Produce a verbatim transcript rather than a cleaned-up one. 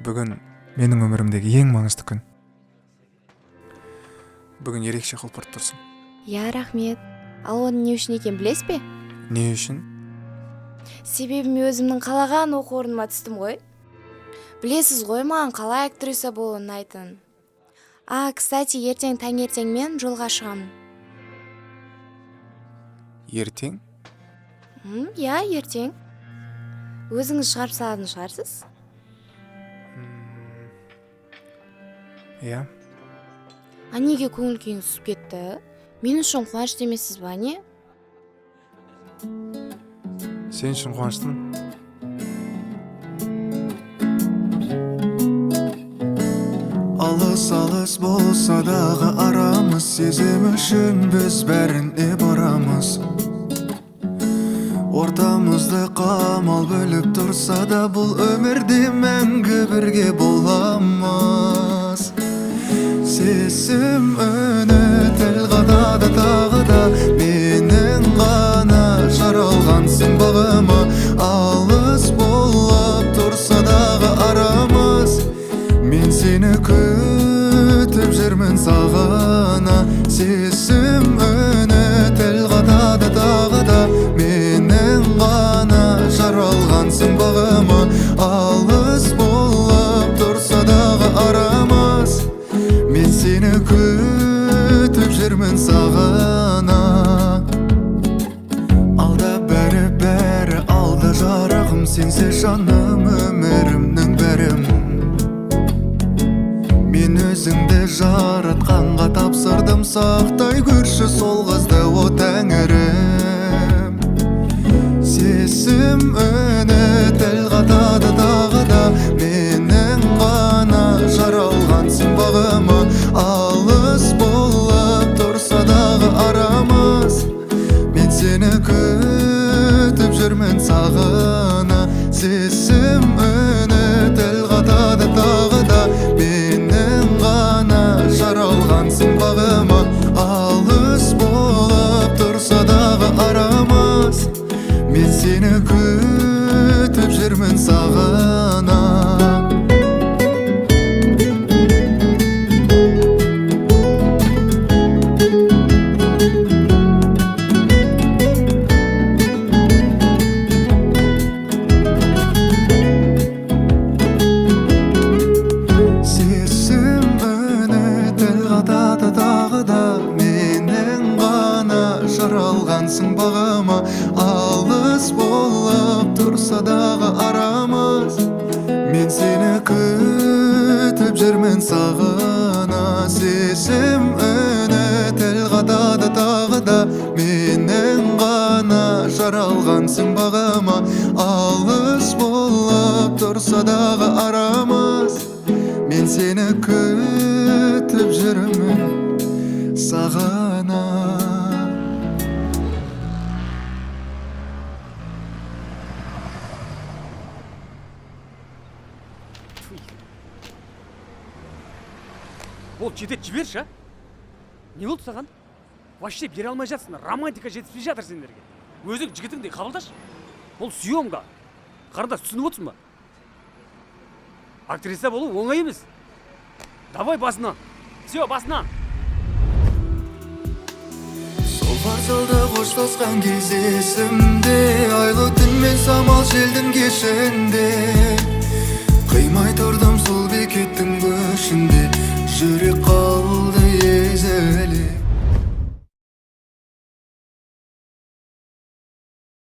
Бүгін менің өмірімдегі ең маңызды күн. Бүгін ерекше құлпырт тұрсың. Я, рахмет. Ал оны не үшін екен білесіз бе? Не үшін? Себебі мен өзімнің қалаған оқу орныма түстім ғой. Білесіз ғой, маған қалай актриса болу ұнайтын. А, кстати, ертең таңертең мен жолға шығамын. Ертең? М, я, ертең. Өзіңіз шығарып салатын шығарсыз? Я. А неге көңіл күйіңіз түсіп кетті? Мен үшін қуанышты емессіз ба, не? Сен үшін қуаныштымын. Алыс-алыс болса дағы арамыз, сезім үшін біз бәріне барамыз. Ортамызды қамал бөліп тұрса да, бұл өмірде мәңгі бірге боламыз. Сезім үні тіл қатады тағы да, менің ғана жаралғансың бағыма. Алыс болып тұрса дағы арамыз, мен сені күтіп жүрмін сағына. Сезім үні тіл қатады тағы да, менің ғана жаралғансың бағыма. Алыс болып тұрса дағы арамыз, мен сені күтіп жүрмін сағына. Алда бәрі бәрі алда жарығым, сенсіз жаным өмірімнің бәрім. Мен өзіңді жаратқанға тапсырдым, сақтай көрші сол қызды о тәңірім. Сезім үні тіл қатады тағы да, менің ғана жаралғансың бағыма. Алыс болып тұрса дағы арамыз, мен сені күтіп жүрмін сағына. Сезім үні тіл қатады тағы да, менің ғана жаралғансың бағыма. Алыс болып тұрса дағы арамыз, мен сені күтіп жүрмін сағына. Сезім үні тіл қатады тағы да, менің ғана жаралғансың бағыма. Алыс болып тұрса дағы арамыз, мен сені күтіп жүрмін сағына. Сезім үні тіл қатады тағы да, менің ғана жаралғансың бағыма. Алыс болып тұрса дағы арамыз, мен сені күтіп жүрмін сағына. Бол, жетет жіберші, а? Не болды саған? Вообще бере алмай жатсың, романтика жетіспей жатыр сендерге. Өзің жігітіңдей қабылдаш. Бұл съемка. Қарындас, түсініп отырсың ба? Актриса болу оңай емес. Давай басынан. Все, басынан. Сол вокзалда қоштасқан кез есімде, айлы түн мен самал желдің кешінде. Қимай тұрдым сол бекеттің көшінде, жүрек